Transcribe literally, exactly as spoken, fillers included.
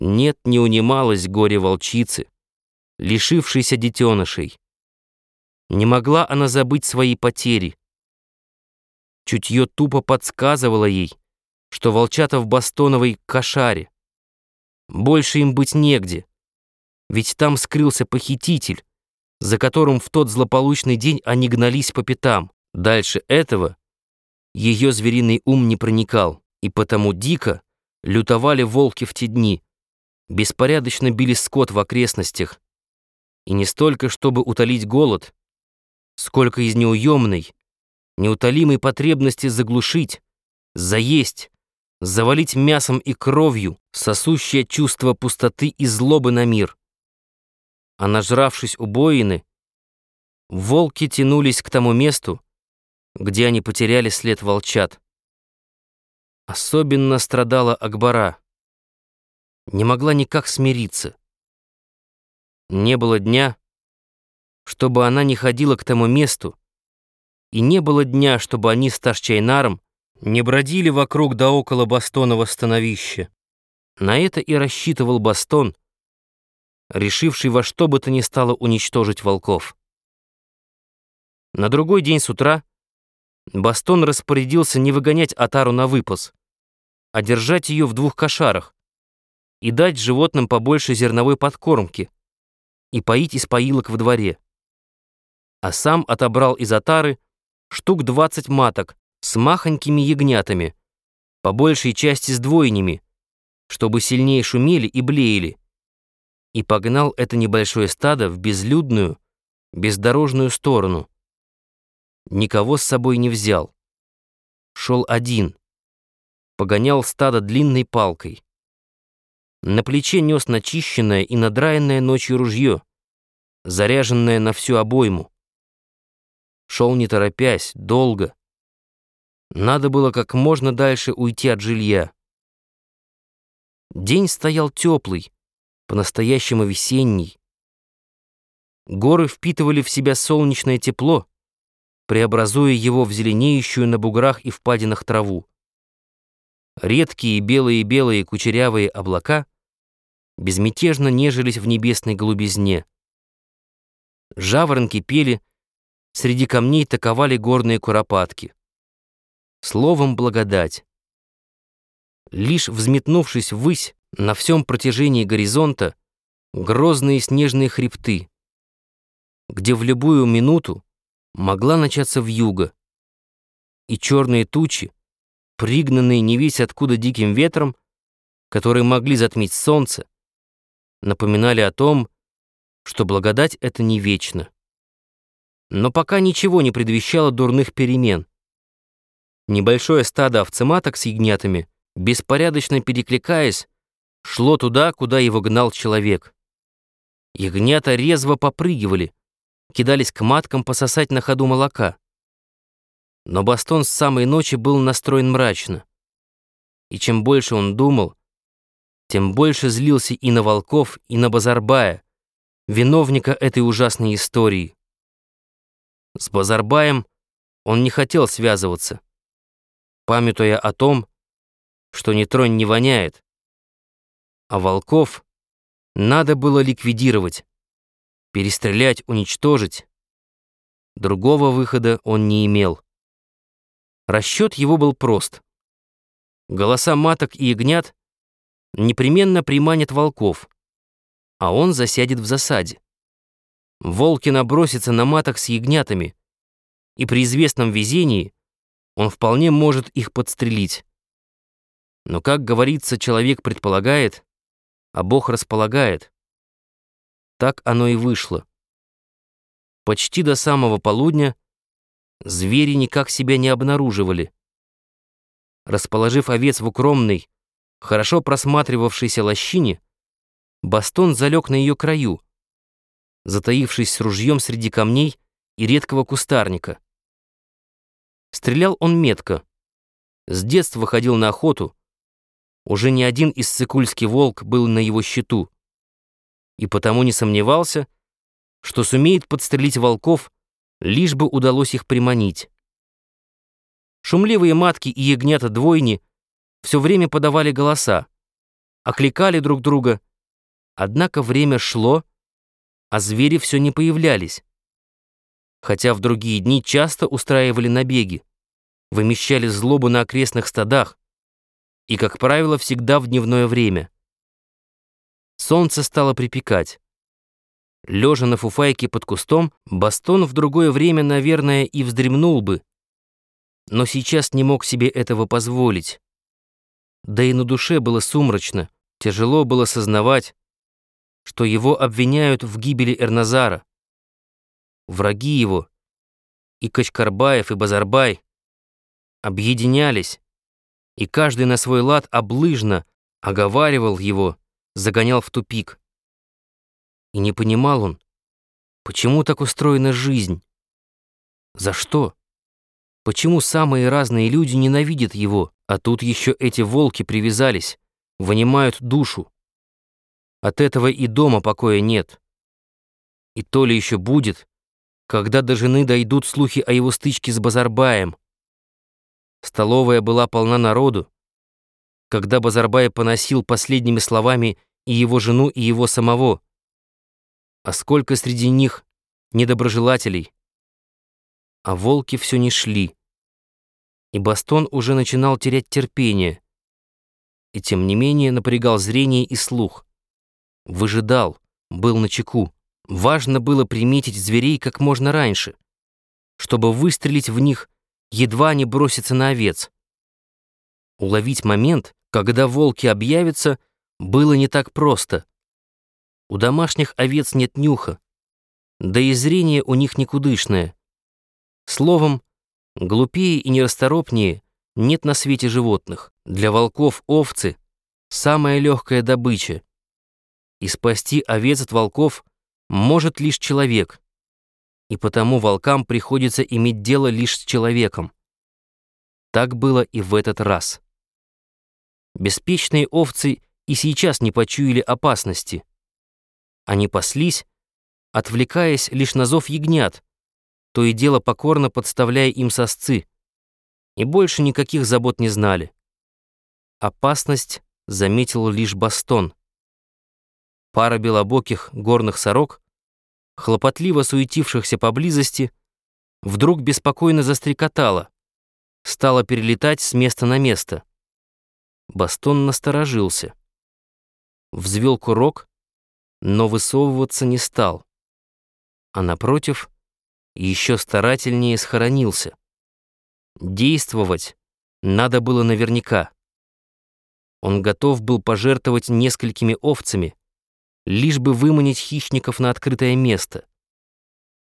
Нет, не унималось горе волчицы, лишившейся детенышей. Не могла она забыть свои потери. Чутье тупо подсказывало ей, что волчата в Бастоновой кошаре. Больше им быть негде, ведь там скрылся похититель, за которым в тот злополучный день они гнались по пятам. Дальше этого ее звериный ум не проникал, и потому дико лютовали волки в те дни, беспорядочно били скот в окрестностях, и не столько, чтобы утолить голод, сколько из неуемной, неутолимой потребности заглушить, заесть, завалить мясом и кровью сосущее чувство пустоты и злобы на мир. А нажравшись убоины, волки тянулись к тому месту, где они потеряли след волчат. Особенно страдала Акбара. Не могла никак смириться. Не было дня, чтобы она не ходила к тому месту, и не было дня, чтобы они с Таш-Чайнаром не бродили вокруг да около Бастонова становища. На это и рассчитывал Бастон, решивший во что бы то ни стало уничтожить волков. На другой день с утра Бастон распорядился не выгонять отару на выпас, а держать ее в двух кошарах и дать животным побольше зерновой подкормки и поить из поилок в дворе. А сам отобрал из отары штук двадцать маток с махонькими ягнятами, по большей части с двойнями, чтобы сильнее шумели и блеяли, и погнал это небольшое стадо в безлюдную, бездорожную сторону. Никого с собой не взял. Шел один. Погонял стадо длинной палкой. На плече нес начищенное и надраенное ночью ружье, заряженное на всю обойму. Шел не торопясь, долго. Надо было как можно дальше уйти от жилья. День стоял теплый, по-настоящему весенний. Горы впитывали в себя солнечное тепло, преобразуя его в зеленеющую на буграх и впадинах траву. Редкие белые-белые кучерявые облака безмятежно нежились в небесной голубизне. Жаворонки пели, среди камней таковали горные куропатки. Словом, благодать. Лишь взметнувшись ввысь на всем протяжении горизонта, грозные снежные хребты, где в любую минуту могла начаться вьюга, и черные тучи, пригнанные не весь откуда диким ветром, которые могли затмить солнце, напоминали о том, что благодать — это не вечно. Но пока ничего не предвещало дурных перемен. Небольшое стадо овцематок с ягнятами, беспорядочно перекликаясь, шло туда, куда его гнал человек. Ягнята резво попрыгивали, кидались к маткам пососать на ходу молока. Но Бастон с самой ночи был настроен мрачно. И чем больше он думал, тем больше злился и на волков, и на Базарбая, виновника этой ужасной истории. С Базарбаем он не хотел связываться, памятуя о том, что ни тронь не воняет, а волков надо было ликвидировать, перестрелять, уничтожить. Другого выхода он не имел. Расчет его был прост. Голоса маток и ягнят непременно приманят волков, а он засядет в засаде. Волки набросятся на маток с ягнятами, и при известном везении он вполне может их подстрелить. Но, как говорится, человек предполагает, а Бог располагает. Так оно и вышло. Почти до самого полудня звери никак себя не обнаруживали. Расположив овец в укромной, хорошо просматривавшейся лощине, Бастон залег на ее краю, затаившись с ружьем среди камней и редкого кустарника. Стрелял он метко. С детства ходил на охоту. Уже не один иссыкульский волк был на его счету. И потому не сомневался, что сумеет подстрелить волков, лишь бы удалось их приманить. Шумливые матки и ягнята-двойни все время подавали голоса, окликали друг друга. Однако время шло, а звери все не появлялись. Хотя в другие дни часто устраивали набеги, вымещали злобу на окрестных стадах и, как правило, всегда в дневное время. Солнце стало припекать. Лежа на фуфайке под кустом, Бастон в другое время, наверное, и вздремнул бы, но сейчас не мог себе этого позволить. Да и на душе было сумрачно, тяжело было сознавать, что его обвиняют в гибели Эрназара. Враги его, и Качкарбаев, и Базарбай, объединялись, и каждый на свой лад облыжно оговаривал его, загонял в тупик. И не понимал он, почему так устроена жизнь? За что? Почему самые разные люди ненавидят его, а тут еще эти волки привязались, вынимают душу? От этого и дома покоя нет. И то ли еще будет, когда до жены дойдут слухи о его стычке с Базарбаем. Столовая была полна народу, когда Базарбай поносил последними словами и его жену, и его самого. А сколько среди них недоброжелателей. А волки все не шли. И Бастон уже начинал терять терпение. И тем не менее напрягал зрение и слух. Выжидал, был начеку. Важно было приметить зверей как можно раньше, чтобы выстрелить в них, едва не броситься на овец. Уловить момент, когда волки объявятся, было не так просто. У домашних овец нет нюха, да и зрение у них никудышное. Словом, глупее и нерасторопнее нет на свете животных. Для волков овцы — самая легкая добыча. И спасти овец от волков может лишь человек. И потому волкам приходится иметь дело лишь с человеком. Так было и в этот раз. Беспечные овцы и сейчас не почуяли опасности. Они паслись, отвлекаясь лишь на зов ягнят, то и дело покорно подставляя им сосцы, и больше никаких забот не знали. Опасность заметил лишь Бастон. Пара белобоких горных сорок, хлопотливо суетившихся поблизости, вдруг беспокойно застрекотала, стала перелетать с места на место. Бастон насторожился. Взвел курок, но высовываться не стал, а напротив, еще старательнее схоронился. Действовать надо было наверняка. Он готов был пожертвовать несколькими овцами, лишь бы выманить хищников на открытое место.